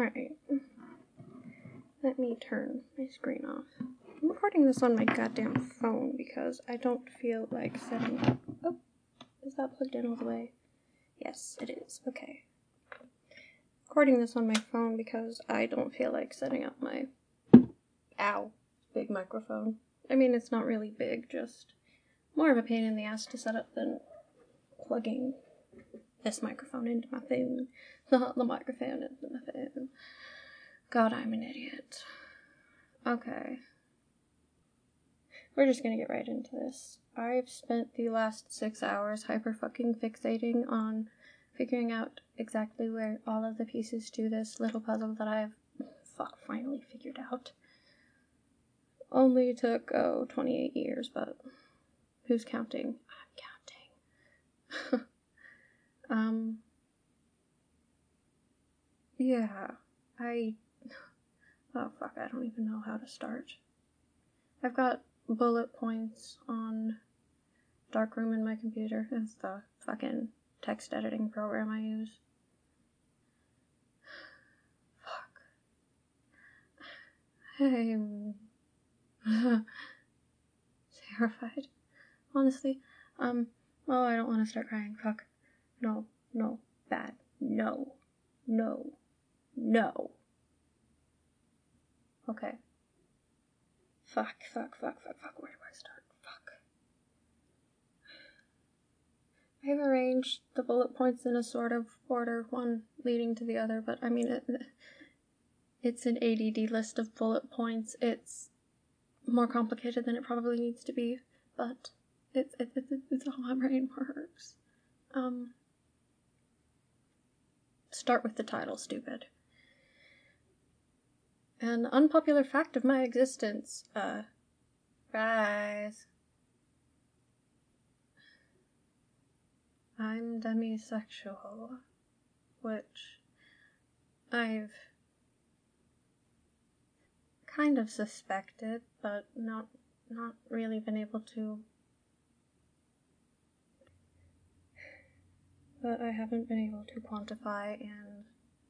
Alright. Let me turn my screen off. I'm recording this on my goddamn phone because I don't feel like setting up. Oh, is that plugged in all the way? Yes, it is. Okay. Recording this on my phone because I don't feel like setting up my big microphone. I mean, it's not really big, just more of a pain in the ass to set up than plugging this microphone into my phone. The microphone into my phone. God, I'm an idiot. Okay. We're just gonna get right into this. I've spent the last 6 hours hyper-fucking-fixating on figuring out exactly where all of the pieces to this little puzzle that I've finally figured out. Only took, 28 years, but who's counting? I'm counting. Yeah, oh fuck, I don't even know how to start. I've got bullet points on Darkroom in my computer. It's the fucking text editing program I use. Fuck. I'm terrified. Honestly. Oh, I don't want to start crying. Fuck. No. Bad. No. Okay. Fuck. Where do I start? Fuck. I've arranged the bullet points in a sort of order, one leading to the other, but I mean, it's an ADD list of bullet points. It's more complicated than it probably needs to be, but it's how my brain works. Start with the title, stupid. An unpopular fact of my existence, guys. I'm demisexual, which I've kind of suspected, but not really been able to. But I haven't been able to quantify and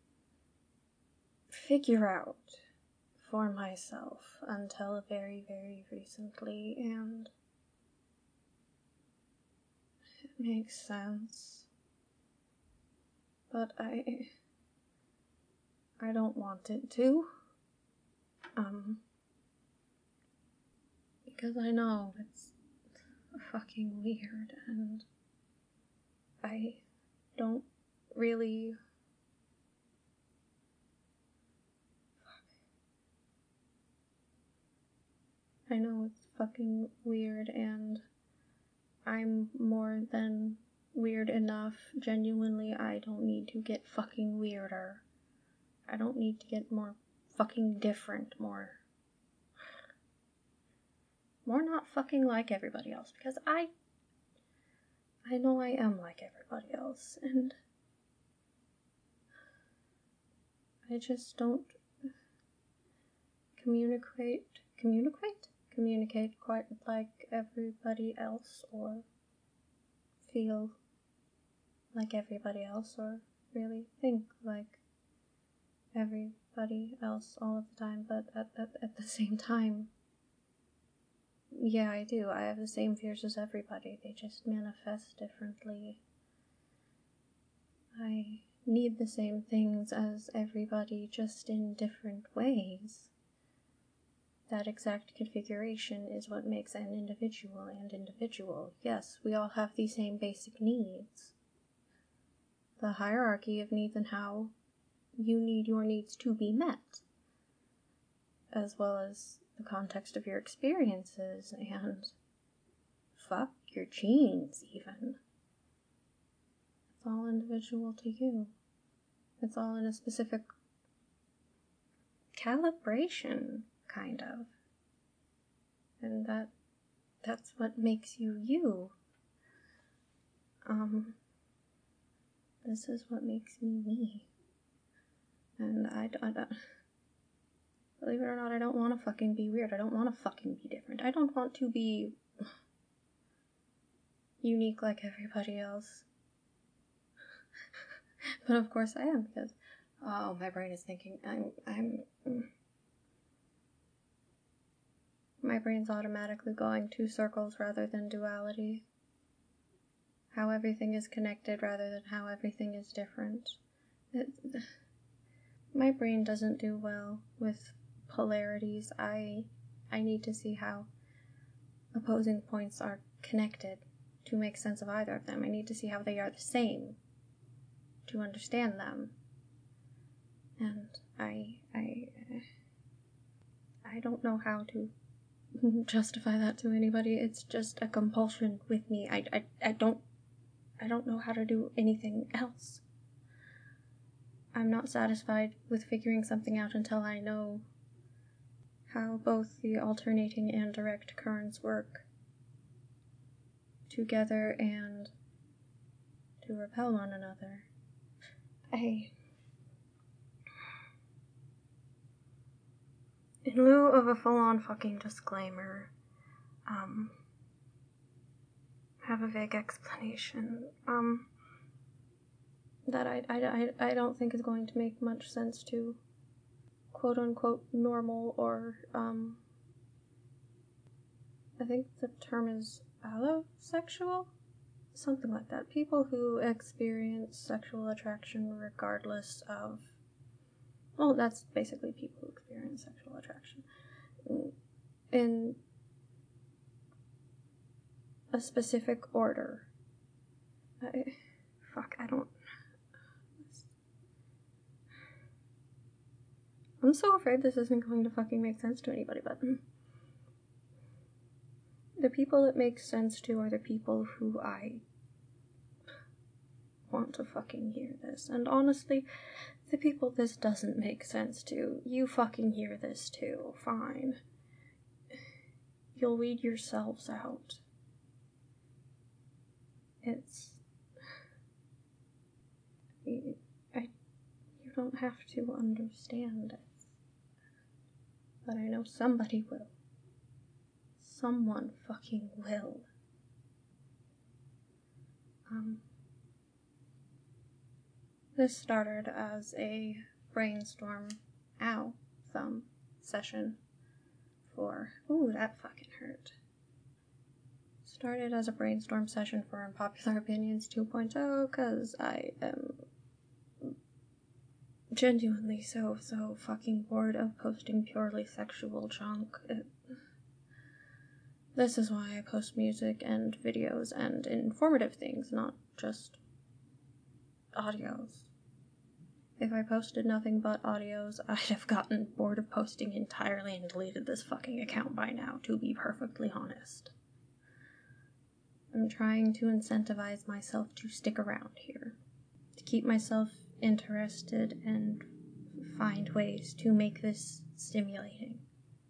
figure out for myself until very, very recently, and it makes sense. But I don't want it to. Because I know it's fucking weird, and I don't really... I know it's fucking weird, and I'm more than weird enough. Genuinely, I don't need to get fucking weirder. I don't need to get more fucking different, more not fucking like everybody else, because I know I am like everybody else, and I just don't communicate quite like everybody else, or feel like everybody else, or really think like everybody else all of the time. But at the same time, yeah, I do. I have the same fears as everybody. They just manifest differently. I need the same things as everybody, just in different ways. That exact configuration is what makes an individual and individual. Yes, we all have the same basic needs. The hierarchy of needs and how you need your needs to be met, as well as the context of your experiences and fuck your genes even. It's all individual to you. It's all in a specific calibration, kind of. And that's what makes you you. This is what makes me me. And I don't, believe it or not, I don't want to fucking be weird. I don't want to fucking be different. I don't want to be unique like everybody else. But of course I am, because Oh, my brain is thinking, my brain's automatically going two circles rather than duality. How everything is connected rather than how everything is different. My brain doesn't do well with polarities. I need to see how opposing points are connected to make sense of either of them. I need to see how they are the same to understand them. And I don't know how to justify that to anybody. It's just a compulsion with me. I don't know how to do anything else. I'm not satisfied with figuring something out until I know how both the alternating and direct currents work together and to repel one another. In lieu of a full-on fucking disclaimer, have a vague explanation, that I don't think is going to make much sense to quote-unquote normal or, I think the term is allosexual? Something like that. People who experience sexual attraction regardless of... Well, that's basically people who experience sexual attraction in a specific order. I'm so afraid this isn't going to fucking make sense to anybody, but the people it makes sense to are the people who I want to fucking hear this. And honestly, the people this doesn't make sense to, you fucking hear this too. Fine. You'll weed yourselves out. You don't have to understand it. But I know somebody will. Someone fucking will. This started as a brainstorm, thumb session for, ooh, that fucking hurt. Started as a brainstorm session for Unpopular Opinions 2.0, because I am genuinely so fucking bored of posting purely sexual junk. This is why I post music and videos and informative things, not just audios. If I posted nothing but audios, I'd have gotten bored of posting entirely and deleted this fucking account by now, to be perfectly honest. I'm trying to incentivize myself to stick around here, to keep myself interested and find ways to make this stimulating.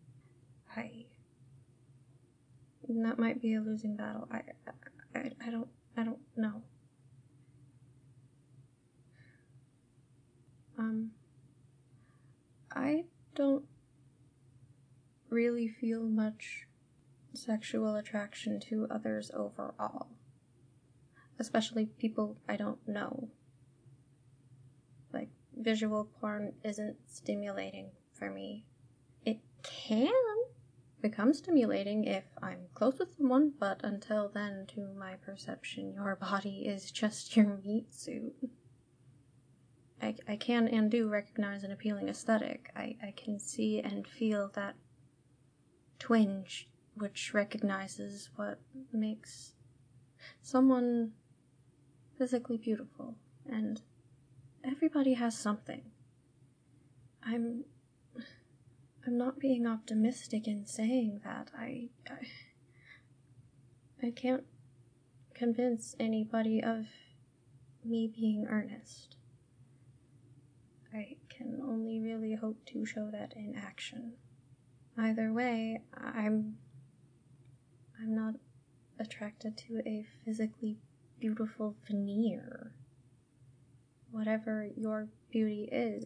That might be a losing battle. I don't know. I don't really feel much sexual attraction to others overall. Especially people I don't know. Like, visual porn isn't stimulating for me. It can become stimulating if I'm close with someone, but until then, to my perception, your body is just your meat suit. I can and do recognize an appealing aesthetic. I can see and feel that twinge which recognizes what makes someone physically beautiful, and everybody has something. I'm not being optimistic in saying that. I can't convince anybody of me being earnest. I can only really hope to show that in action. Either way, I'm not attracted to a physically beautiful veneer. Whatever your beauty is,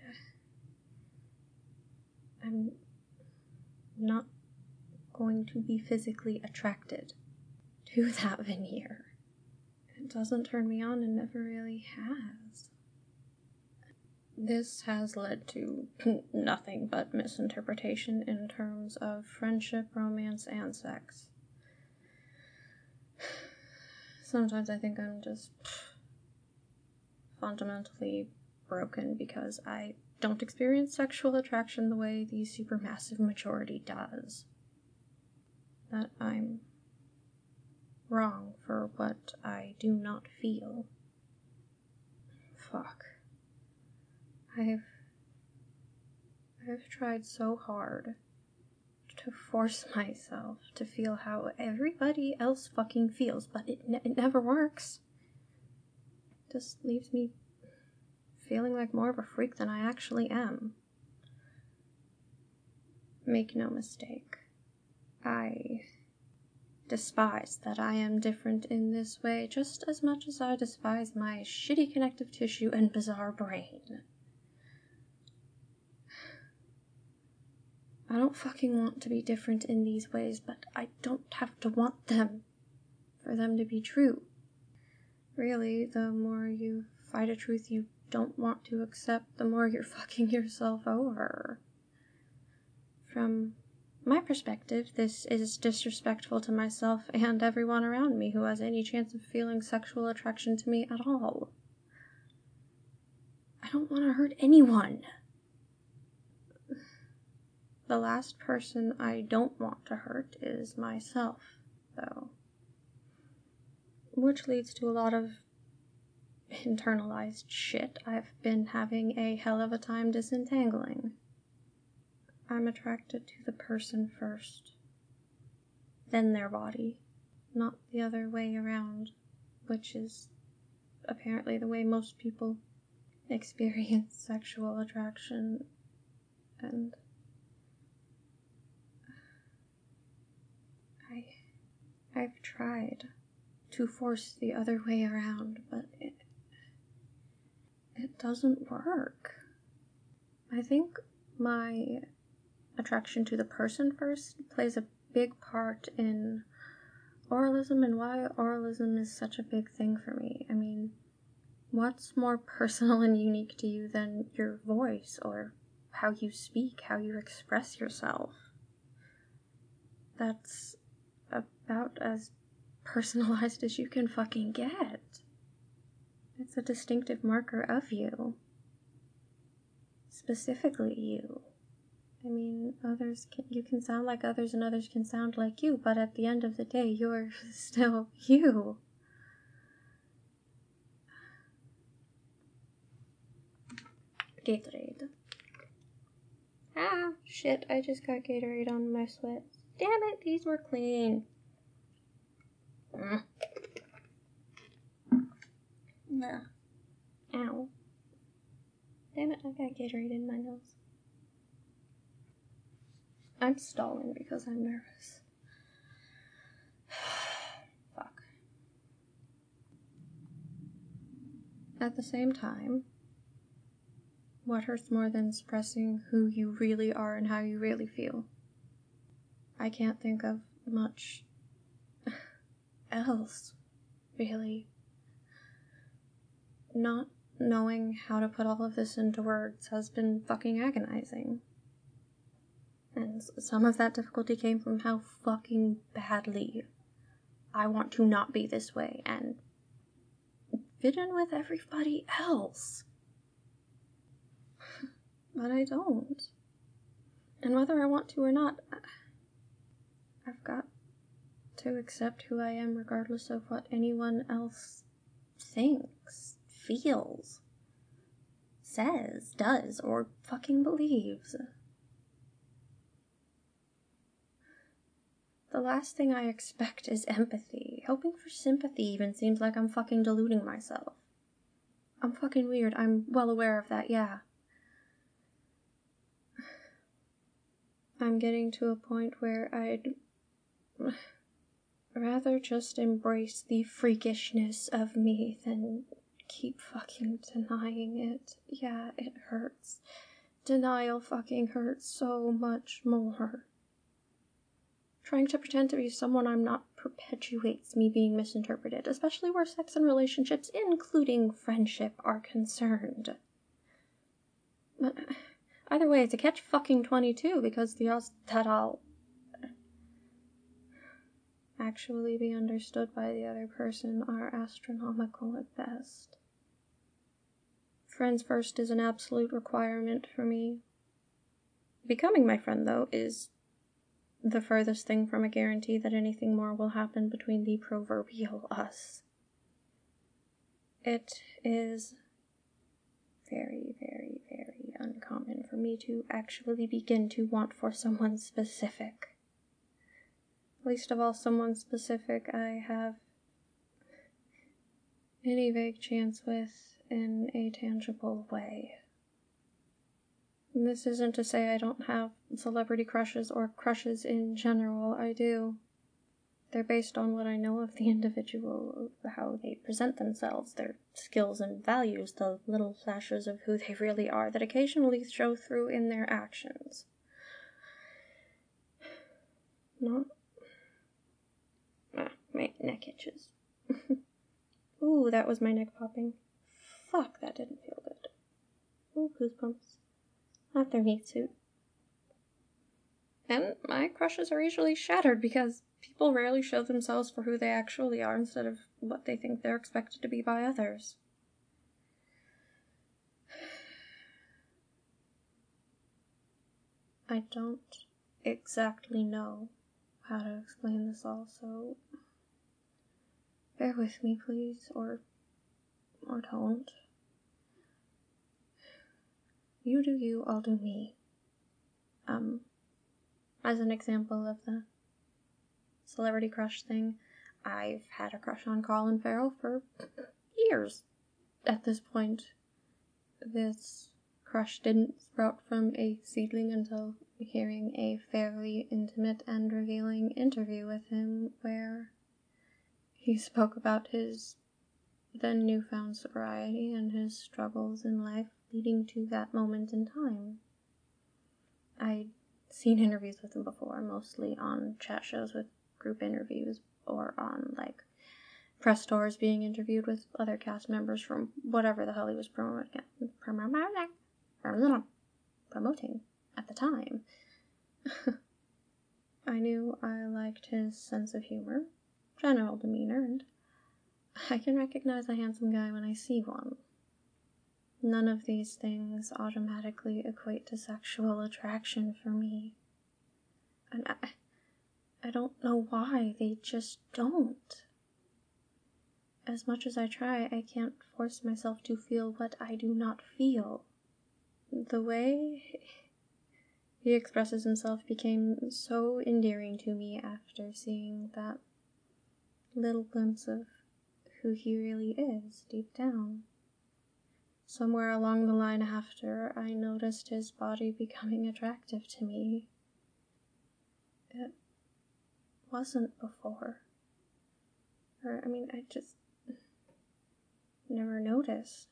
I'm not going to be physically attracted to that veneer. It doesn't turn me on and never really has. this has led to nothing but misinterpretation in terms of friendship, romance, and sex. Sometimes I think I'm just fundamentally broken because I don't experience sexual attraction the way the supermassive majority does. That I'm wrong for what I do not feel. Fuck. I've tried so hard to force myself to feel how everybody else fucking feels, but it never works. It just leaves me feeling like more of a freak than I actually am. Make no mistake, I despise that I am different in this way just as much as I despise my shitty connective tissue and bizarre brain. I don't fucking want to be different in these ways, but I don't have to want them for them to be true. Really, the more you fight a truth you don't want to accept, the more you're fucking yourself over. From my perspective, this is disrespectful to myself and everyone around me who has any chance of feeling sexual attraction to me at all. I don't want to hurt anyone. The last person I don't want to hurt is myself, though. Which leads to a lot of internalized shit I've been having a hell of a time disentangling. I'm attracted to the person first, then their body, not the other way around, which is apparently the way most people experience sexual attraction, and I've tried to force the other way around, but it doesn't work. I think my attraction to the person first plays a big part in oralism and why oralism is such a big thing for me. I mean, what's more personal and unique to you than your voice or how you speak, how you express yourself? That's about as personalized as you can fucking get. It's a distinctive marker of you. Specifically you. I mean, you can sound like others and others can sound like you, but at the end of the day, you're still you. Gatorade. Ah, shit, I just got Gatorade on my sweats. Damn it, these were clean. Nah. Ow. Damn it, I got Gatorade in my nose. I'm stalling because I'm nervous. Fuck. At the same time, what hurts more than expressing who you really are and how you really feel? I can't think of much else, really. Not knowing how to put all of this into words has been fucking agonizing. And some of that difficulty came from how fucking badly I want to not be this way and fit in with everybody else. But I don't. And whether I want to or not, I've got to accept who I am regardless of what anyone else thinks, feels, says, does, or fucking believes. The last thing I expect is empathy. Hoping for sympathy even seems like I'm fucking deluding myself. I'm fucking weird, I'm well aware of that, yeah. I'm getting to a point where I'd rather just embrace the freakishness of me than keep fucking denying it. Yeah, it hurts. Denial fucking hurts so much more. Trying to pretend to be someone I'm not perpetuates me being misinterpreted, especially where sex and relationships, including friendship, are concerned. But either way, it's a catch-fucking-22, because the odds that I'll actually be understood by the other person are astronomical at best. Friends first is an absolute requirement for me. Becoming my friend, though, is the furthest thing from a guarantee that anything more will happen between the proverbial us. It is very, very, very uncommon for me to actually begin to want for someone specific. Least of all someone specific I have any vague chance with in a tangible way. And this isn't to say I don't have celebrity crushes or crushes in general. I do. They're based on what I know of the individual, how they present themselves, their skills and values, the little flashes of who they really are that occasionally show through in their actions. Not... my neck itches. Ooh, that was my neck popping. Fuck, that didn't feel good. Ooh, goosebumps. Not their meat suit. And my crushes are usually shattered because people rarely show themselves for who they actually are instead of what they think they're expected to be by others. I don't exactly know how to explain this all, so bear with me, please, or don't. You do you, I'll do me. As an example of the celebrity crush thing, I've had a crush on Colin Farrell for years. At this point, this crush didn't sprout from a seedling until hearing a fairly intimate and revealing interview with him where he spoke about his then newfound sobriety and his struggles in life leading to that moment in time. I'd seen interviews with him before, mostly on chat shows with group interviews or on, like, press tours being interviewed with other cast members from whatever the hell he was promoting at the time. I knew I liked his sense of humor, general demeanor, and I can recognize a handsome guy when I see one. None of these things automatically equate to sexual attraction for me. And I don't know why, they just don't. As much as I try, I can't force myself to feel what I do not feel. The way he expresses himself became so endearing to me after seeing that little glimpse of who he really is deep down. Somewhere along the line after, I noticed his body becoming attractive to me. It wasn't before. I just never noticed.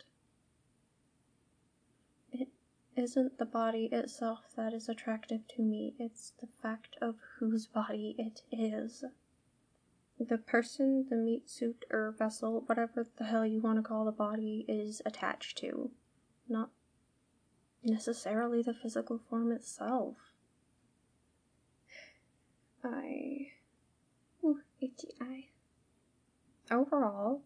It isn't the body itself that is attractive to me, it's the fact of whose body it is. The person, the meat suit or vessel, whatever the hell you want to call the body, is attached to, not necessarily the physical form itself. Itchy eye. Overall,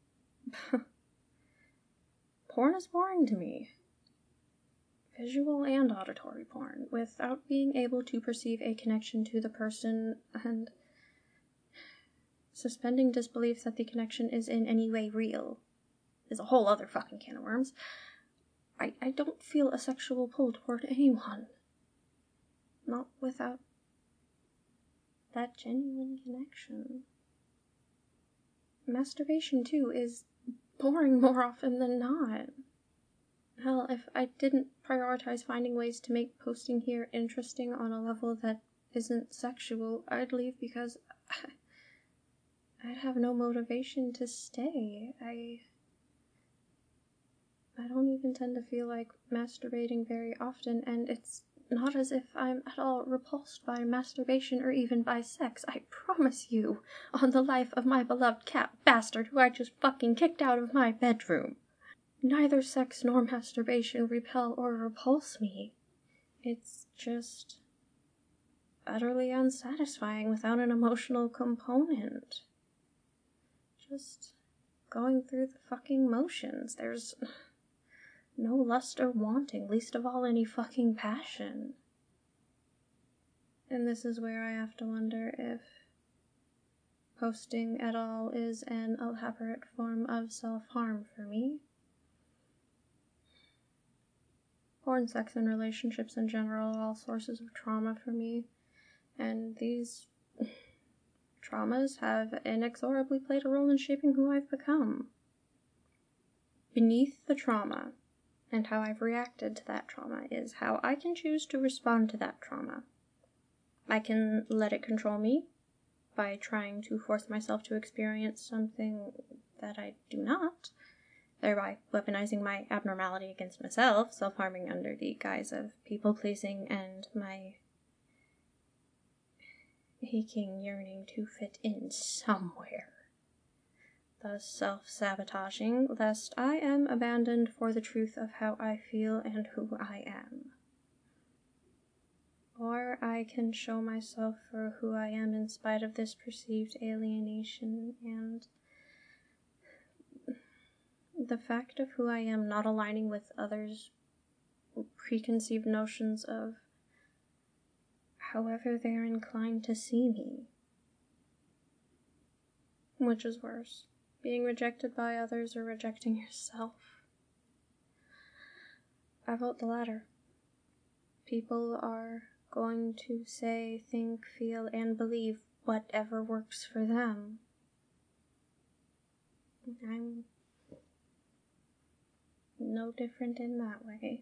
porn is boring to me. Visual and auditory porn, without being able to perceive a connection to the person and suspending disbelief that the connection is in any way real is a whole other fucking can of worms. I don't feel a sexual pull toward anyone. Not without that genuine connection. Masturbation, too, is boring more often than not. Hell, if I didn't prioritize finding ways to make posting here interesting on a level that isn't sexual, I'd leave because I'd have no motivation to stay. I don't even tend to feel like masturbating very often, and it's not as if I'm at all repulsed by masturbation or even by sex. I promise you, on the life of my beloved cat bastard who I just fucking kicked out of my bedroom. neither sex nor masturbation repel or repulse me. It's just utterly unsatisfying without an emotional component. Just going through the fucking motions. There's no lust or wanting, least of all any fucking passion. And this is where I have to wonder if posting at all is an elaborate form of self-harm for me. Porn, sex, and relationships in general are all sources of trauma for me. And these traumas have inexorably played a role in shaping who I've become. Beneath the trauma, and how I've reacted to that trauma, is how I can choose to respond to that trauma. I can let it control me by trying to force myself to experience something that I do not, thereby weaponizing my abnormality against myself, self-harming under the guise of people-pleasing and my aching yearning to fit in somewhere, thus self-sabotaging, lest I am abandoned for the truth of how I feel and who I am. Or I can show myself for who I am in spite of this perceived alienation and the fact of who I am not aligning with others' preconceived notions of however they're inclined to see me. Which is worse, being rejected by others or rejecting yourself? I vote the latter. People are going to say, think, feel, and believe whatever works for them. I'm no different in that way.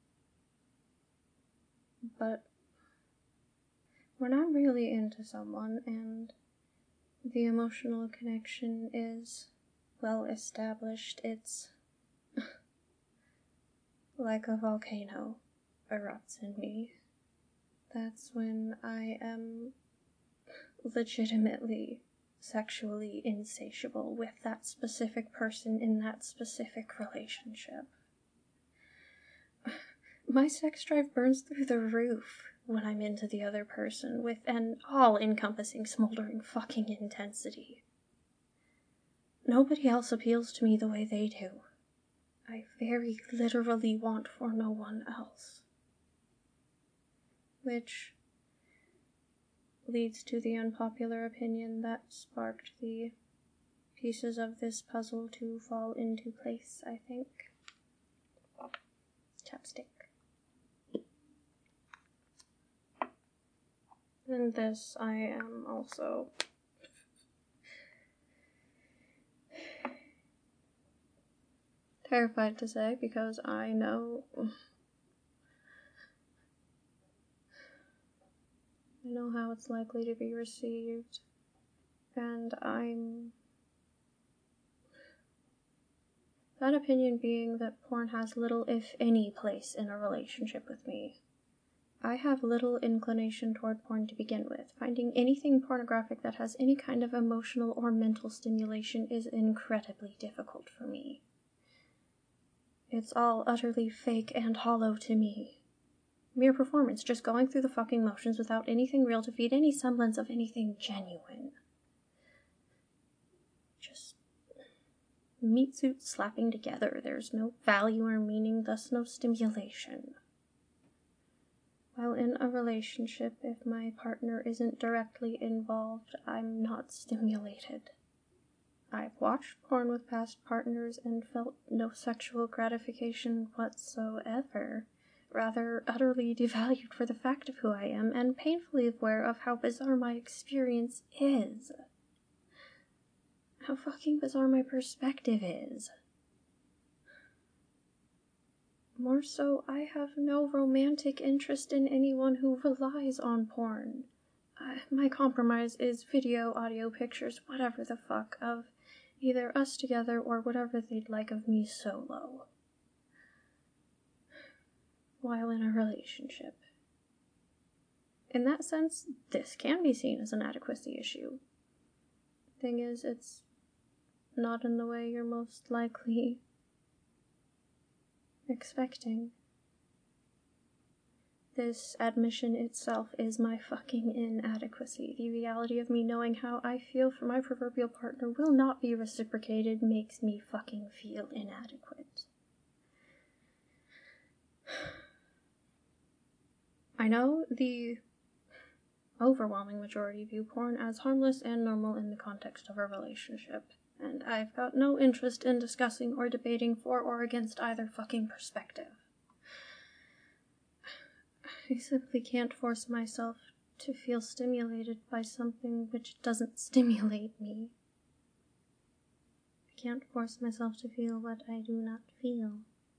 But when I'm really into someone and the emotional connection is well established, it's like a volcano erupts in me. That's when I am legitimately sexually insatiable with that specific person in that specific relationship. My sex drive burns through the roof when I'm into the other person with an all-encompassing, smoldering fucking intensity. Nobody else appeals to me the way they do. I very literally want for no one else. Which leads to the unpopular opinion that sparked the pieces of this puzzle to fall into place, I think. Chapstick. And this I am also terrified to say because I know how it's likely to be received, and that opinion being that porn has little, if any, place in a relationship with me. I have little inclination toward porn to begin with. Finding anything pornographic that has any kind of emotional or mental stimulation is incredibly difficult for me. It's all utterly fake and hollow to me. Mere performance, just going through the fucking motions without anything real to feed any semblance of anything genuine. Just meat suits slapping together. There's no value or meaning, thus no stimulation. While in a relationship, if my partner isn't directly involved, I'm not stimulated. I've watched porn with past partners and felt no sexual gratification whatsoever, rather utterly devalued for the fact of who I am and painfully aware of how bizarre my experience is. How fucking bizarre my perspective is. More so, I have no romantic interest in anyone who relies on porn. My compromise is video, audio, pictures, whatever the fuck, of either us together or whatever they'd like of me solo, while in a relationship. In that sense, this can be seen as an adequacy issue. Thing is, it's not in the way you're most likely expecting. This admission itself is my fucking inadequacy. The reality of me knowing how I feel for my proverbial partner will not be reciprocated makes me fucking feel inadequate. I know the overwhelming majority view porn as harmless and normal in the context of a relationship, and I've got no interest in discussing or debating for or against either fucking perspective. I simply can't force myself to feel stimulated by something which doesn't stimulate me. I can't force myself to feel what I do not feel.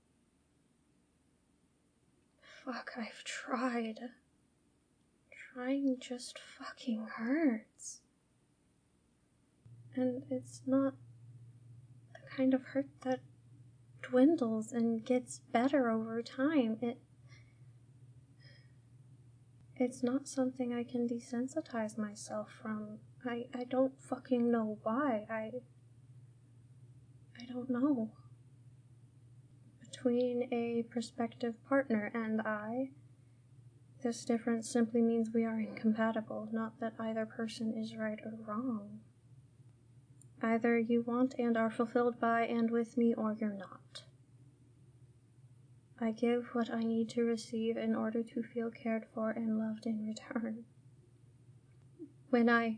Fuck, I've tried. Trying just fucking hurts. And it's not the kind of hurt that dwindles and gets better over time. It's not something I can desensitize myself from. I don't fucking know why. I don't know. Between a prospective partner and I, this difference simply means we are incompatible, not that either person is right or wrong. Either you want and are fulfilled by and with me, or you're not. I give what I need to receive in order to feel cared for and loved in return. When I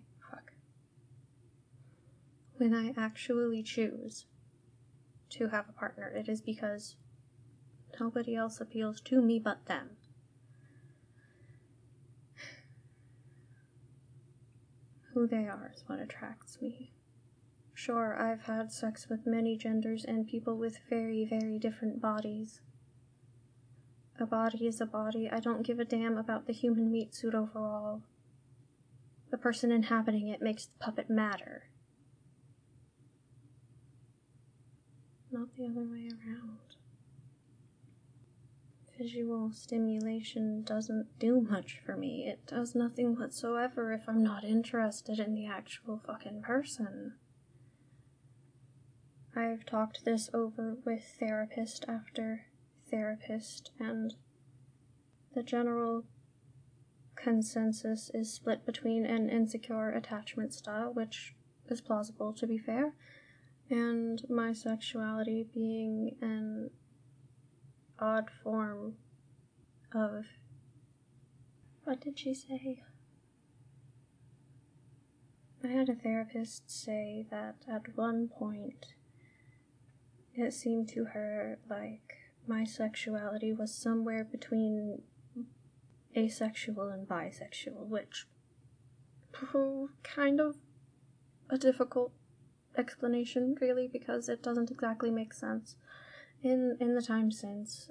actually choose to have a partner, it is because nobody else appeals to me but them. Who they are is what attracts me. Sure, I've had sex with many genders and people with very, very different bodies. A body is a body. I don't give a damn about the human meat suit overall. The person inhabiting it makes the puppet matter. Not the other way around. Visual stimulation doesn't do much for me. It does nothing whatsoever if I'm not interested in the actual fucking person. I've talked this over with therapist after therapist, and the general consensus is split between an insecure attachment style, which is plausible to be fair, and my sexuality being an odd form of... What did she say? I had a therapist say that at one point it seemed to her like my sexuality was somewhere between asexual and bisexual, which kind of a difficult explanation, really, because it doesn't exactly make sense. In the time since,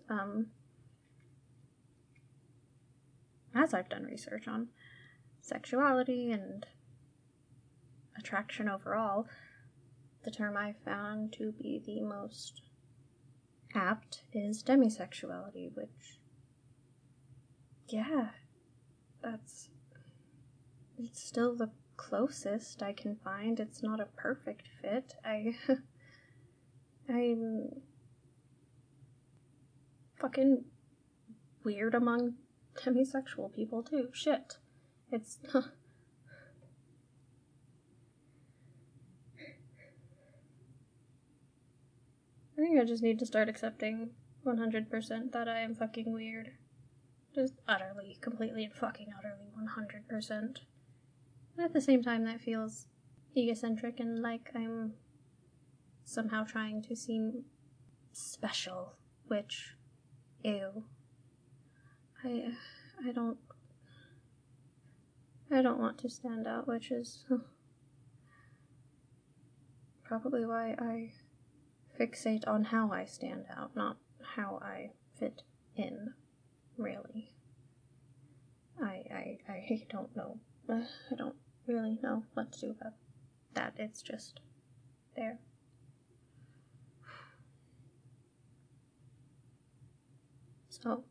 as I've done research on sexuality and attraction overall, the term I found to be the most apt is demisexuality, which, yeah, it's still the closest I can find. It's not a perfect fit. I'm fucking weird among demisexual people too. Shit. It's... I think I just need to start accepting 100% that I am fucking weird. Just utterly, completely, and fucking utterly 100%. And at the same time, that feels egocentric and like I'm somehow trying to seem special, which, ew. I don't want to stand out, which is probably why I fixate on how I stand out, not how I fit in, really. I don't know. I don't really know what to do about that. It's just there. So,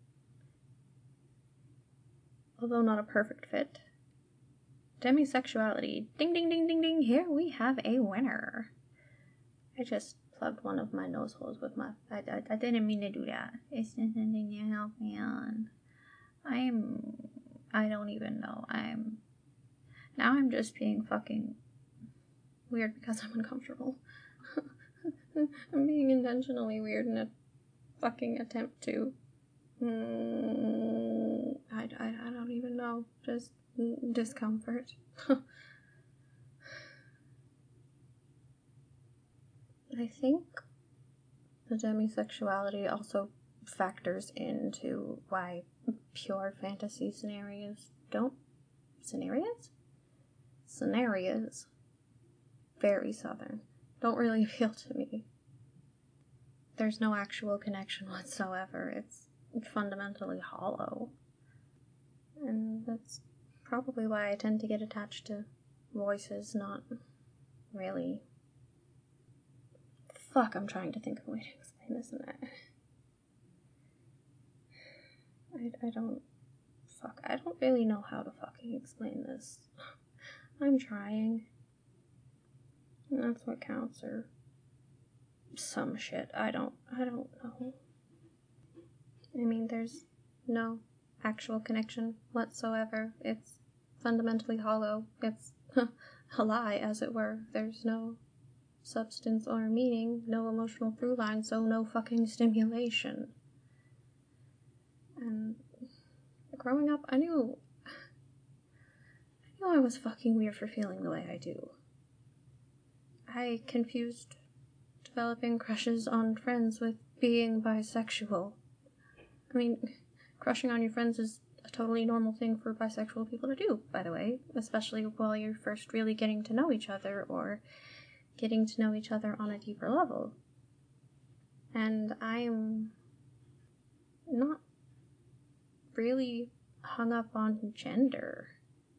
although not a perfect fit, demisexuality, ding ding ding ding ding, here we have a winner. I just plugged one of my nose holes with my... I didn't mean to do that. It's just something to help me on. I don't even know. Now I'm just being fucking weird because I'm uncomfortable. I'm being intentionally weird in a fucking attempt to... I don't even know. Just discomfort. I think the demisexuality also factors into why pure fantasy scenarios very southern, don't really appeal to me. There's no actual connection whatsoever. It's fundamentally hollow. And that's probably why I tend to get attached to voices, not really... Fuck, I'm trying to think of a way to explain this, and I don't really know how to fucking explain this. I'm trying. And that's what counts, or some shit. I don't know. I mean, there's no actual connection whatsoever. It's fundamentally hollow. It's a lie, as it were. There's no substance or meaning, no emotional through line, so no fucking stimulation. And growing up, I knew I was fucking weird for feeling the way I do. I confused developing crushes on friends with being bisexual. I mean, crushing on your friends is a totally normal thing for bisexual people to do, by the way, especially while you're first really getting to know each other, or getting to know each other on a deeper level. And I'm not really hung up on gender.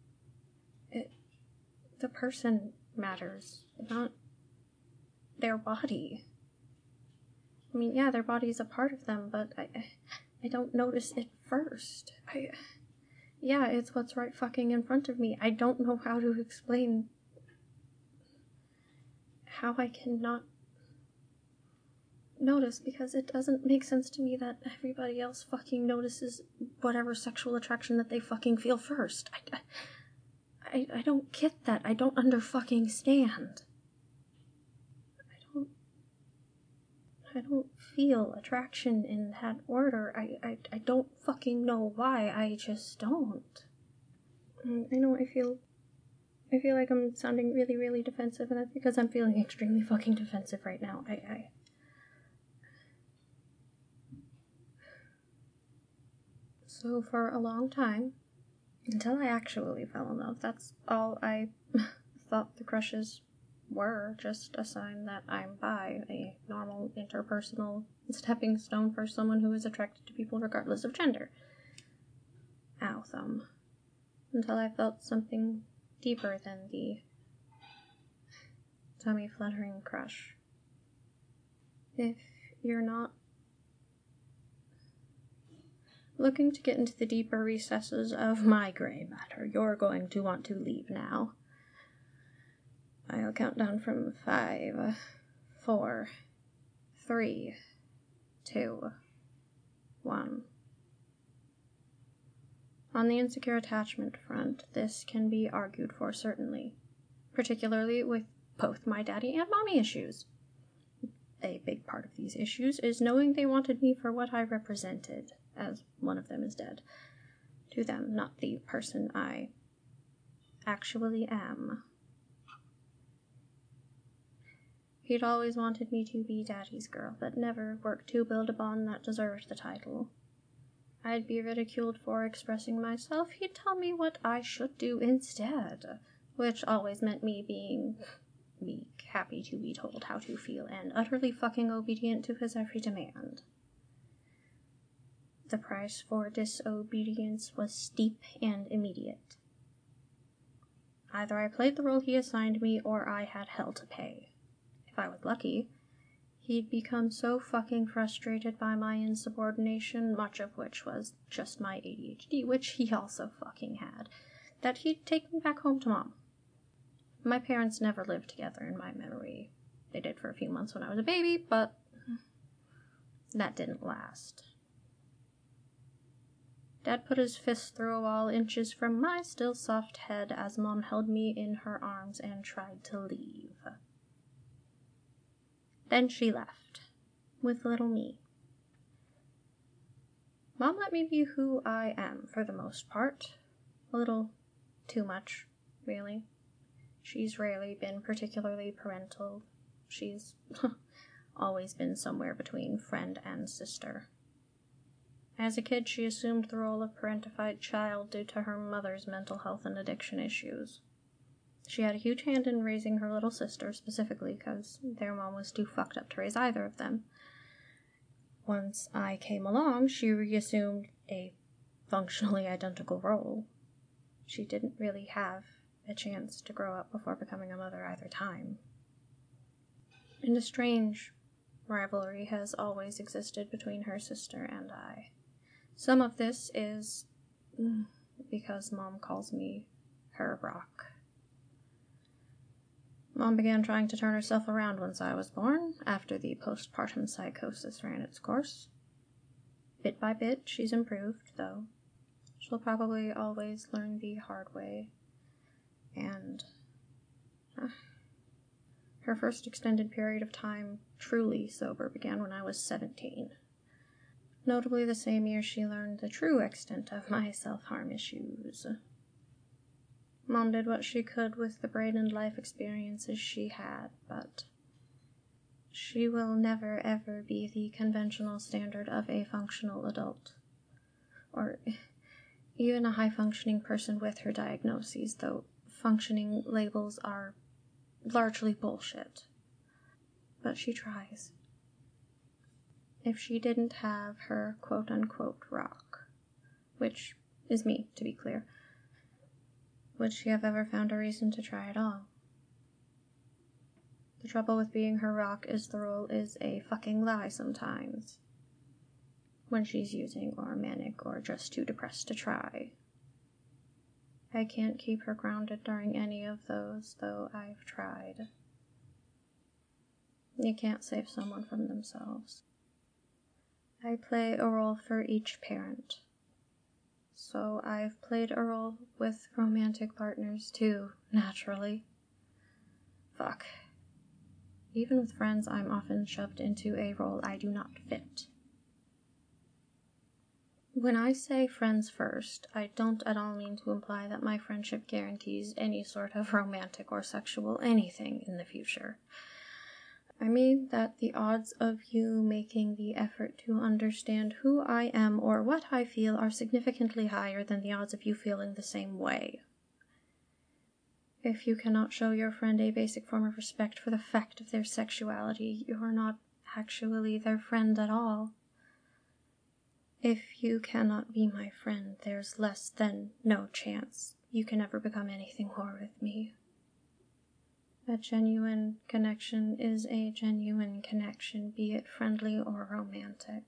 The person matters, not their body. I mean, yeah, their body's a part of them, but I don't notice it first. Yeah, it's what's right fucking in front of me. I don't know how to explain how I cannot notice, because it doesn't make sense to me that everybody else fucking notices whatever sexual attraction that they fucking feel first. I don't get that. I don't fucking stand. I don't feel attraction in that order. I don't fucking know why. I just don't. I know I feel like I'm sounding really, really defensive, and that's because I'm feeling extremely fucking defensive right now. So for a long time, until I actually fell in love, that's all I thought the crushes were, just a sign that I'm bi, a normal interpersonal stepping stone for someone who is attracted to people regardless of gender. Ow, thumb. Until I felt something deeper than the tummy-fluttering crush. If you're not looking to get into the deeper recesses of my gray matter, you're going to want to leave now. I'll count down from 5, 4, 3, 2, 1. On the insecure attachment front, this can be argued for certainly, particularly with both my daddy and mommy issues. A big part of these issues is knowing they wanted me for what I represented, as one of them is dead, to them, not the person I actually am. He'd always wanted me to be daddy's girl, but never worked to build a bond that deserved the title. I'd be ridiculed for expressing myself. He'd tell me what I should do instead, which always meant me being weak, happy to be told how to feel, and utterly fucking obedient to his every demand. The price for disobedience was steep and immediate. Either I played the role he assigned me, or I had hell to pay. If I was lucky, he'd become so fucking frustrated by my insubordination, much of which was just my ADHD, which he also fucking had, that he'd take me back home to Mom. My parents never lived together in my memory. They did for a few months when I was a baby, but that didn't last. Dad put his fist through a wall inches from my still soft head as Mom held me in her arms and tried to leave. Then she left, with little me. Mom let me be who I am, for the most part. A little too much, really. She's rarely been particularly parental. She's always been somewhere between friend and sister. As a kid, she assumed the role of parentified child due to her mother's mental health and addiction issues. She had a huge hand in raising her little sister, specifically because their mom was too fucked up to raise either of them. Once I came along, she reassumed a functionally identical role. She didn't really have a chance to grow up before becoming a mother either time. And a strange rivalry has always existed between her sister and I. Some of this is because Mom calls me her rock. Mom began trying to turn herself around once I was born, after the postpartum psychosis ran its course. Bit by bit, she's improved, though. She'll probably always learn the hard way. And her first extended period of time truly sober began when I was 17. Notably the same year she learned the true extent of my self-harm issues. Mom did what she could with the brain and life experiences she had, but she will never ever be the conventional standard of a functional adult, or even a high-functioning person with her diagnoses, though functioning labels are largely bullshit. But she tries. If she didn't have her quote-unquote rock, which is me, to be clear, would she have ever found a reason to try at all? The trouble with being her rock is the role is a fucking lie sometimes. When she's using or manic or just too depressed to try. I can't keep her grounded during any of those, though I've tried. You can't save someone from themselves. I play a role for each parent. So I've played a role with romantic partners too, naturally. Fuck. Even with friends, I'm often shoved into a role I do not fit. When I say friends first, I don't at all mean to imply that my friendship guarantees any sort of romantic or sexual anything in the future. I mean that the odds of you making the effort to understand who I am or what I feel are significantly higher than the odds of you feeling the same way. If you cannot show your friend a basic form of respect for the fact of their sexuality, you're not actually their friend at all. If you cannot be my friend, there's less than no chance you can ever become anything more with me. A genuine connection is a genuine connection, be it friendly or romantic.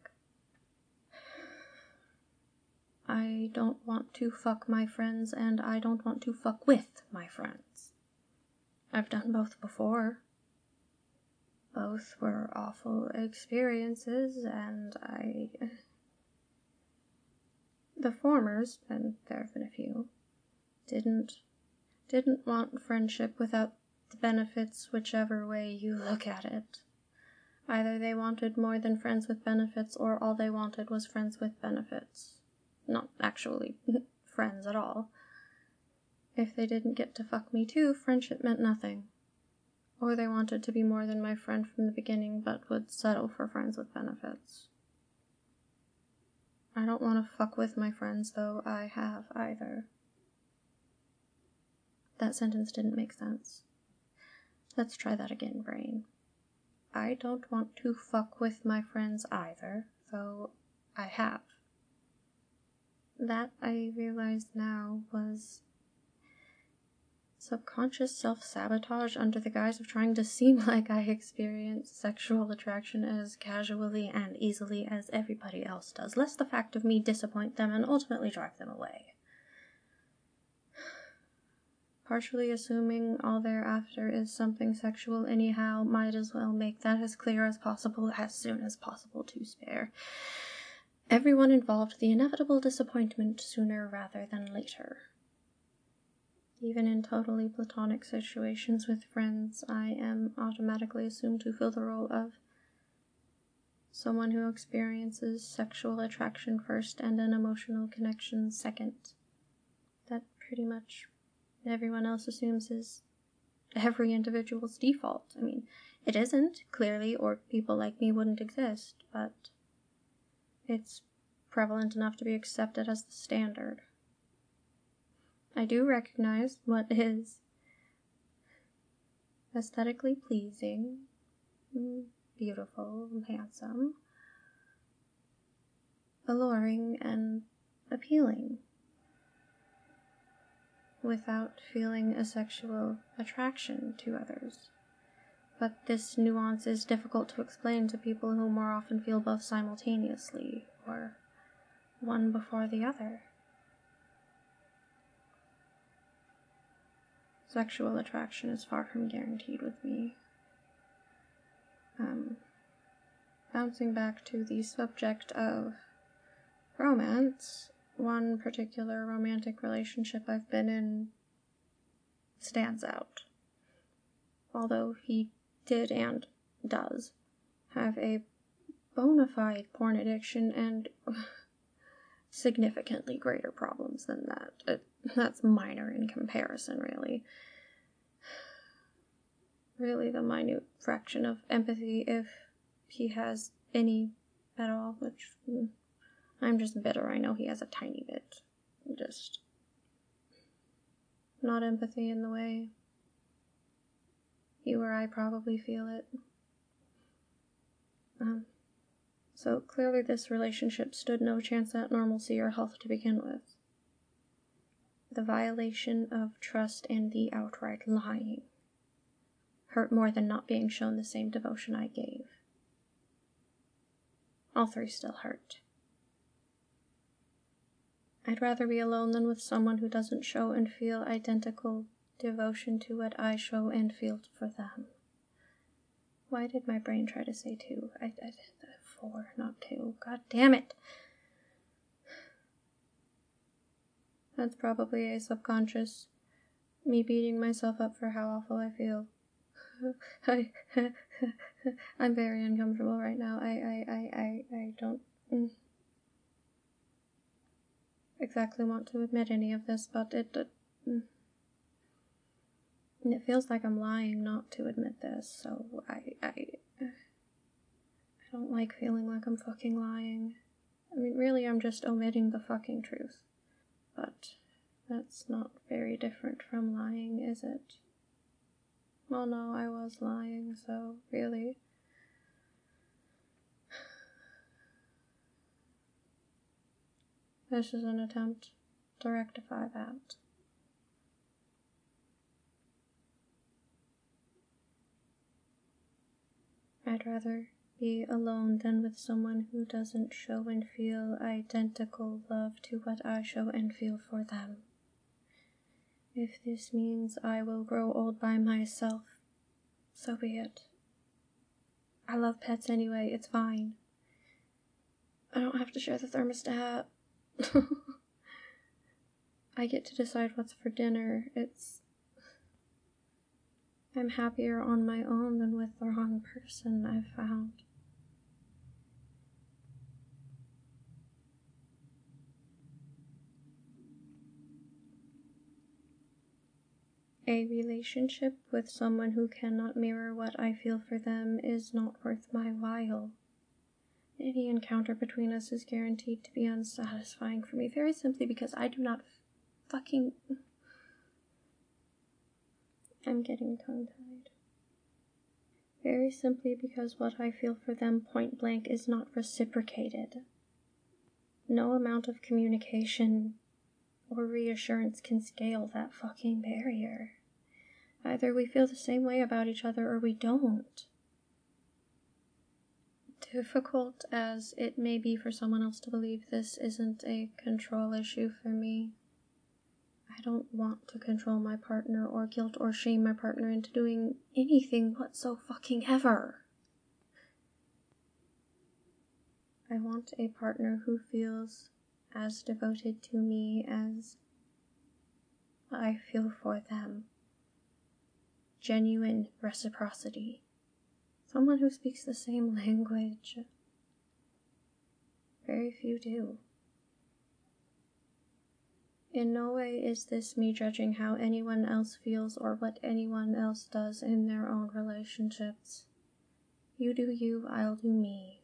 I don't want to fuck my friends, and I don't want to fuck with my friends. I've done both before. Both were awful experiences, and the formers, and there have been a few, didn't want friendship without the benefits whichever way you look at it. Either they wanted more than friends with benefits, or all they wanted was friends with benefits. Not actually friends at all. If they didn't get to fuck me too, friendship meant nothing. Or they wanted to be more than my friend from the beginning, but would settle for friends with benefits. I don't want to fuck with my friends, though I have either. That sentence didn't make sense. Let's try that again, brain. I don't want to fuck with my friends either, though I have. That, I realize now, was subconscious self-sabotage under the guise of trying to seem like I experience sexual attraction as casually and easily as everybody else does, lest the fact of me disappoint them and ultimately drive them away. partially assuming all they're after is something sexual anyhow, might as well make that as clear as possible as soon as possible to spare everyone involved the inevitable disappointment sooner rather than later. Even in totally platonic situations with friends, I am automatically assumed to fill the role of someone who experiences sexual attraction first and an emotional connection second. That pretty much everyone else assumes is every individual's default. I mean, it isn't, clearly, or people like me wouldn't exist, but it's prevalent enough to be accepted as the standard. I do recognize what is aesthetically pleasing, beautiful, handsome, alluring, and appealing, without feeling a sexual attraction to others. But this nuance is difficult to explain to people who more often feel both simultaneously, or one before the other. Sexual attraction is far from guaranteed with me. Bouncing back to the subject of romance, one particular romantic relationship I've been in stands out. Although he did and does have a bona fide porn addiction and significantly greater problems than that. That's minor in comparison, really. Really the minute fraction of empathy, if he has any at all, which I'm just bitter. I know he has a tiny bit. Just not empathy in the way you or I probably feel it. So clearly this relationship stood no chance at normalcy or health to begin with. The violation of trust and the outright lying hurt more than not being shown the same devotion I gave. All three still hurt. I'd rather be alone than with someone who doesn't show and feel identical devotion to what I show and feel for them. Why did my brain try to say 2? I did 4, not 2. God damn it! That's probably a subconscious me beating myself up for how awful I feel. I'm very uncomfortable right now. I don't exactly want to admit any of this, but it feels like I'm lying not to admit this, so I don't like feeling like I'm fucking lying. I mean, really, I'm just omitting the fucking truth. But that's not very different from lying, is it? Well, no, I was lying, so really. This is an attempt to rectify that. I'd rather be alone than with someone who doesn't show and feel identical love to what I show and feel for them. If this means I will grow old by myself, so be it. I love pets anyway, it's fine. I don't have to share the thermostat. I get to decide what's for dinner. I'm happier on my own than with the wrong person, I've found. A relationship with someone who cannot mirror what I feel for them is not worth my while. Any encounter between us is guaranteed to be unsatisfying for me, very simply because I do not fucking... I'm getting tongue-tied. Very simply because what I feel for them point blank is not reciprocated. No amount of communication or reassurance can scale that fucking barrier. Either we feel the same way about each other or we don't. Difficult as it may be for someone else to believe, this isn't a control issue for me. I don't want to control my partner or guilt or shame my partner into doing anything whatsoever. I want a partner who feels as devoted to me as I feel for them. Genuine reciprocity. Someone who speaks the same language. Very few do. In no way is this me judging how anyone else feels or what anyone else does in their own relationships. You do you, I'll do me.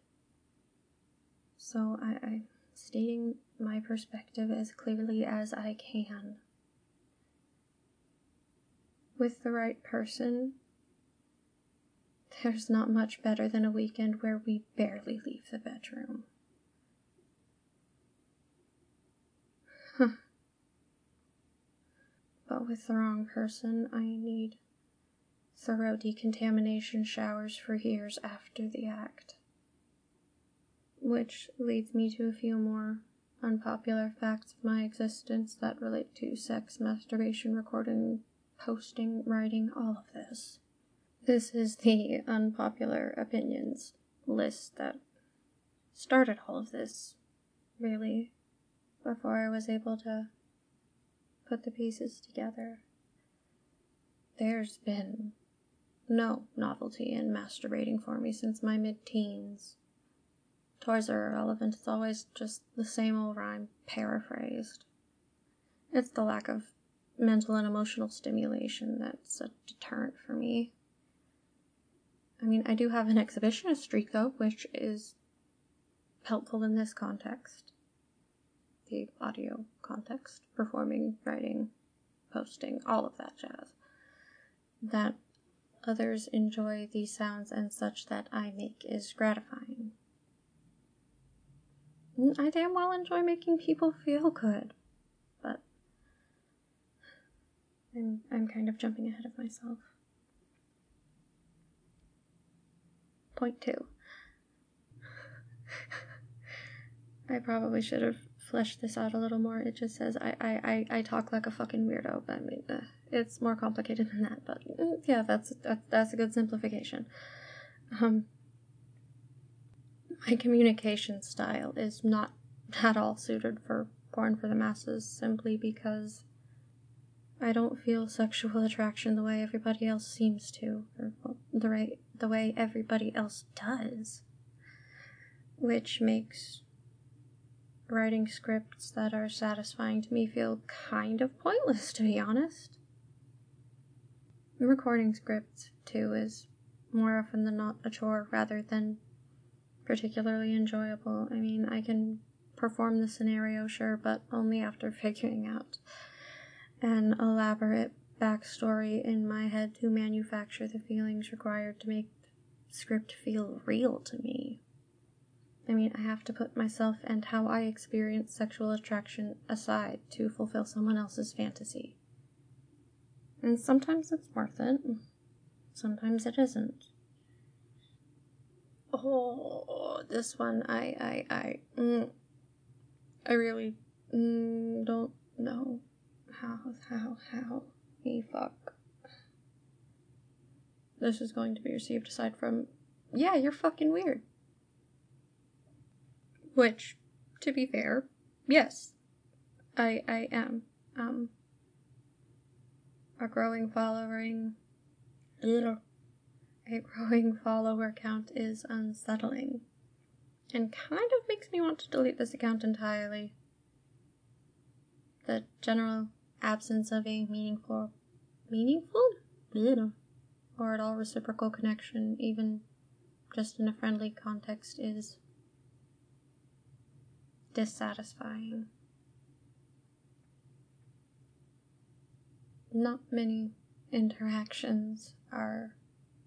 So I'm stating my perspective as clearly as I can. With the right person, there's not much better than a weekend where we barely leave the bedroom. But with the wrong person, I need thorough decontamination showers for years after the act. Which leads me to a few more unpopular facts of my existence that relate to sex, masturbation, recording, posting, writing, all of this. This is the unpopular opinions list that started all of this, really, before I was able to put the pieces together. There's been no novelty in masturbating for me since my mid-teens. Toys are irrelevant, it's always just the same old rhyme, paraphrased. It's the lack of mental and emotional stimulation that's a deterrent for me. I mean, I do have an exhibitionist streak, though, which is helpful in this context. The audio context, performing, writing, posting, all of that jazz. That others enjoy the sounds and such that I make is gratifying. I damn well enjoy making people feel good, but I'm kind of jumping ahead of myself. Point 2. I probably should have fleshed this out a little more. It just says I talk like a fucking weirdo, but I mean, it's more complicated than that, but yeah, that's a good simplification. My communication style is not at all suited for porn for the masses, simply because I don't feel sexual attraction the way everybody else seems to, or the way everybody else does, which makes writing scripts that are satisfying to me feel kind of pointless, to be honest. Recording scripts, too, is more often than not a chore rather than particularly enjoyable. I mean, I can perform the scenario, sure, but only after figuring out an elaborate backstory in my head to manufacture the feelings required to make the script feel real to me. I mean, I have to put myself and how I experience sexual attraction aside to fulfill someone else's fantasy. And sometimes it's worth it. Sometimes it isn't. Oh, this one, I really don't know how me fuck. This is going to be received aside from, yeah, you're fucking weird. Which, to be fair, yes, I am. A growing follower count is unsettling, and kind of makes me want to delete this account entirely. The general absence of a meaningful, or at all reciprocal connection, even just in a friendly context, is dissatisfying. Not many interactions are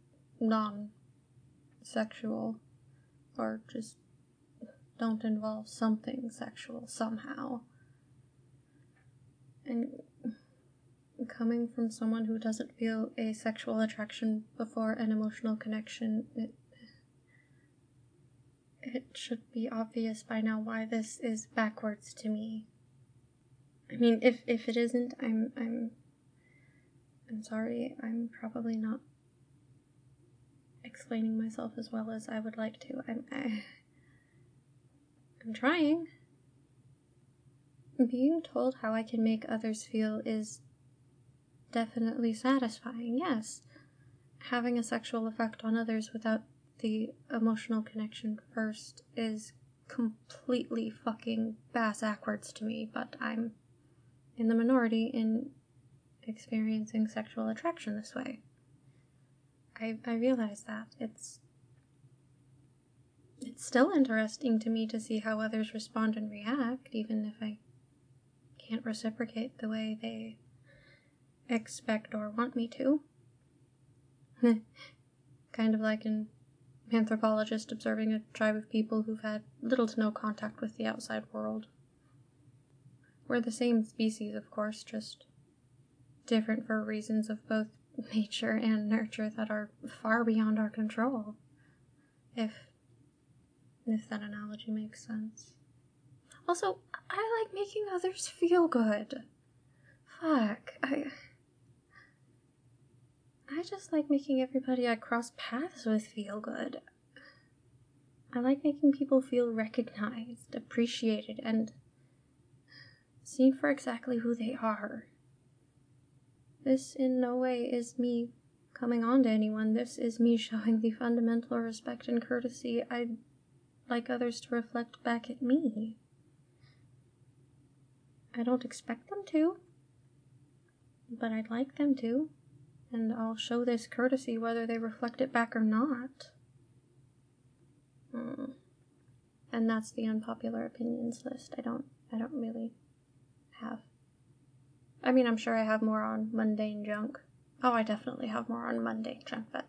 non-sexual, or just don't involve something sexual somehow. And coming from someone who doesn't feel a sexual attraction before an emotional connection, it should be obvious by now why this is backwards to me. I mean, if it isn't, I'm sorry. I'm probably not explaining myself as well as I would like to. I'm trying. Being told how I can make others feel is definitely satisfying, yes. Having a sexual effect on others without the emotional connection first is completely fucking bass-ackwards to me, but I'm in the minority in experiencing sexual attraction this way. I realize that. It's still interesting to me to see how others respond and react, even if I can't reciprocate the way they expect or want me to. Kind of like an anthropologist observing a tribe of people who've had little to no contact with the outside world. We're the same species, of course, just different for reasons of both nature and nurture that are far beyond our control. If that analogy makes sense. Also, I like making others feel good. Fuck, I just like making everybody I cross paths with feel good. I like making people feel recognized, appreciated, and seen for exactly who they are. This in no way is me coming on to anyone. This is me showing the fundamental respect and courtesy I'd like others to reflect back at me. I don't expect them to, but I'd like them to, and I'll show this courtesy whether they reflect it back or not. And that's the unpopular opinions list. I don't really have. I mean, I'm sure I have more on mundane junk. Oh, I definitely have more on mundane junk that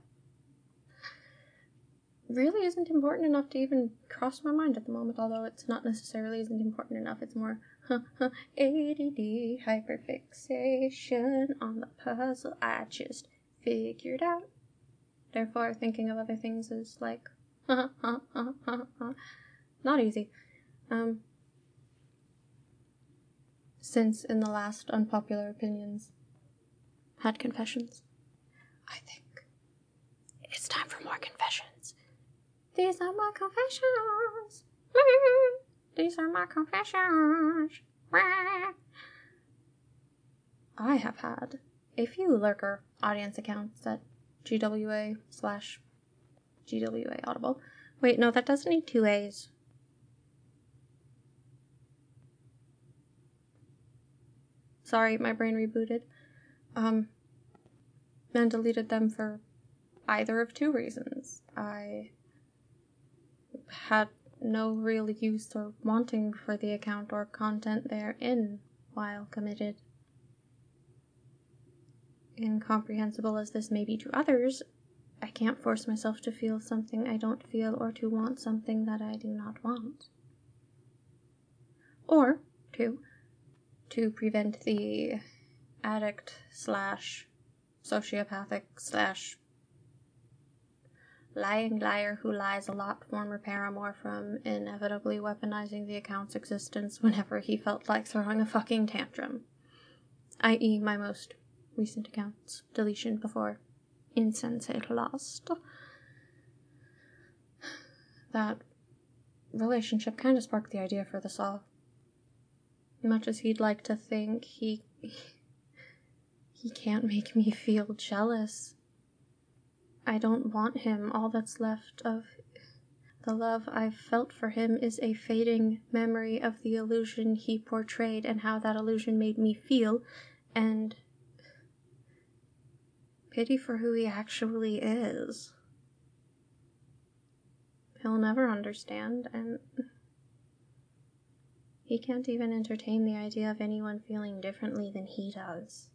really isn't important enough to even cross my mind at the moment, although it's not necessarily isn't important enough. It's more ADD, hyperfixation on the puzzle I just figured out. Therefore, thinking of other things is like, not easy. Since in the last unpopular opinions had confessions, I think it's time for more confessions. These are my confessions. These are my confessions. I have had a few lurker audience accounts at GWA/GWA Audible. Wait, no, that doesn't need 2 A's. Sorry, my brain rebooted. And deleted them for either of 2 reasons. I had no real use or wanting for the account or content therein while committed. Incomprehensible as this may be to others, I can't force myself to feel something I don't feel or to want something that I do not want. Or, 2, to prevent the addict/sociopathic/lying liar who lies a lot former paramour from inevitably weaponizing the account's existence whenever he felt like throwing a fucking tantrum. I.e. my most recent account's deletion before insensate lost. That relationship kind of sparked the idea for this all. Much as he'd like to think, he can't make me feel jealous. I don't want him. All that's left of the love I've felt for him is a fading memory of the illusion he portrayed and how that illusion made me feel, and pity for who he actually is. He'll never understand, and he can't even entertain the idea of anyone feeling differently than he does.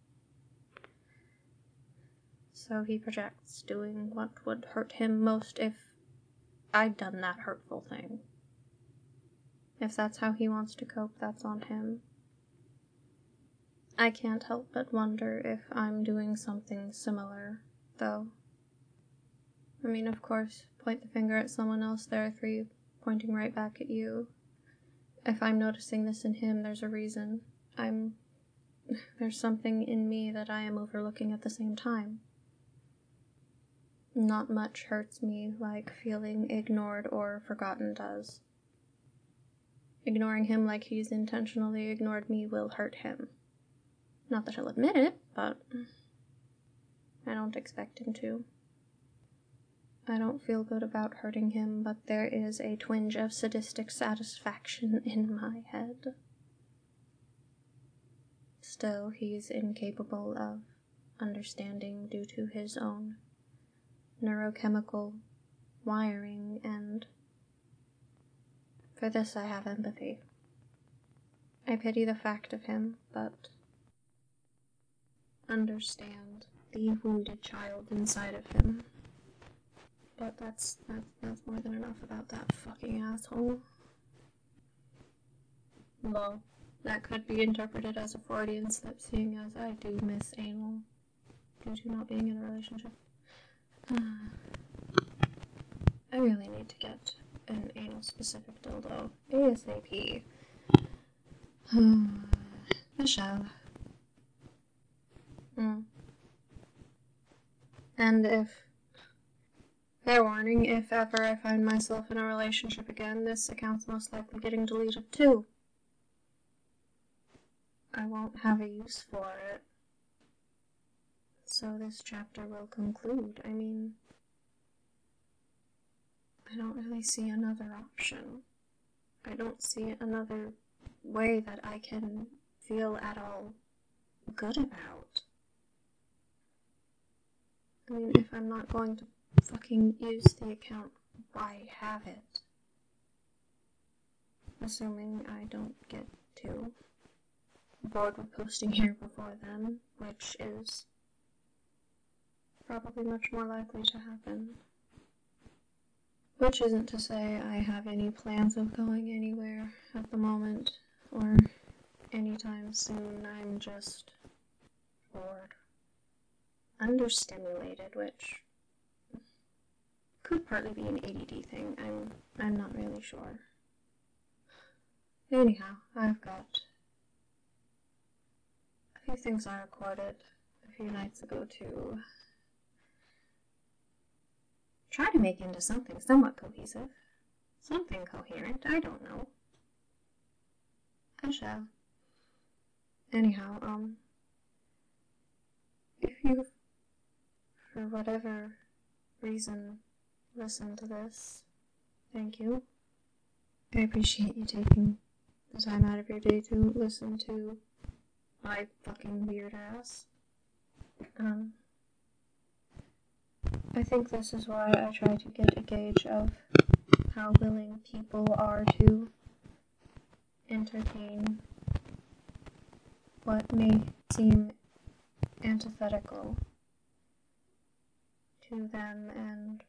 So he projects doing what would hurt him most if I'd done that hurtful thing. If that's how he wants to cope, that's on him. I can't help but wonder if I'm doing something similar, though. I mean, of course, point the finger at someone else, there are 3 pointing right back at you. If I'm noticing this in him, there's a reason. there's something in me that I am overlooking at the same time. Not much hurts me like feeling ignored or forgotten does. Ignoring him like he's intentionally ignored me will hurt him. Not that he'll admit it, but I don't expect him to. I don't feel good about hurting him, but there is a twinge of sadistic satisfaction in my head. Still, he's incapable of understanding due to his own neurochemical wiring, and for this I have empathy. I pity the fact of him, but understand the wounded child inside of him. But that's more than enough about that fucking asshole. Well, that could be interpreted as a Freudian slip, seeing as I do miss anal due to not being in a relationship. I really need to get an anal-specific dildo ASAP. Michelle. And fair warning, if ever I find myself in a relationship again, this account's most likely getting deleted too. I won't have a use for it. So this chapter will conclude. I mean, I don't really see another option. I don't see another way that I can feel at all good about. I mean, if I'm not going to fucking use the account, why have it? Assuming I don't get too bored with posting here before then, which is probably much more likely to happen. Which isn't to say I have any plans of going anywhere at the moment, or anytime soon. I'm just bored. Understimulated, which could partly be an ADD thing. I'm not really sure. Anyhow, I've got a few things I recorded a few nights ago to try to make into something somewhat cohesive. Something coherent, I don't know. I shall. Anyhow, if you, for whatever reason, listen to this, thank you. I appreciate you taking the time out of your day to listen to my fucking weird ass. I think this is why I try to get a gauge of how willing people are to entertain what may seem antithetical to them and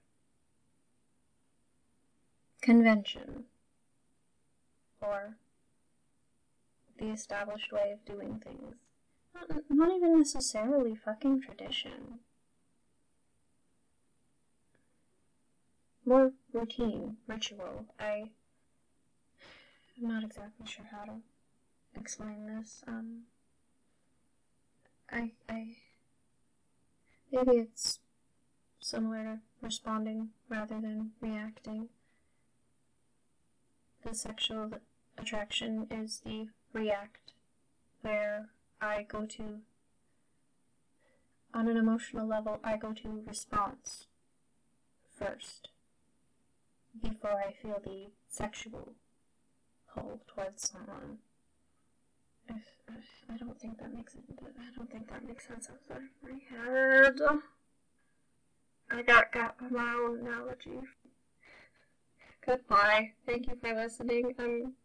convention, or the established way of doing things. Not even necessarily fucking tradition. More routine, ritual. I'm not exactly sure how to explain this. Maybe it's similar to responding rather than reacting. The sexual attraction is the react, where I go to, on an emotional level, I go to response first, before I feel the sexual pull towards someone. I don't think that makes sense outside of my head. I got my own analogy. Goodbye. Thank you for listening. I'm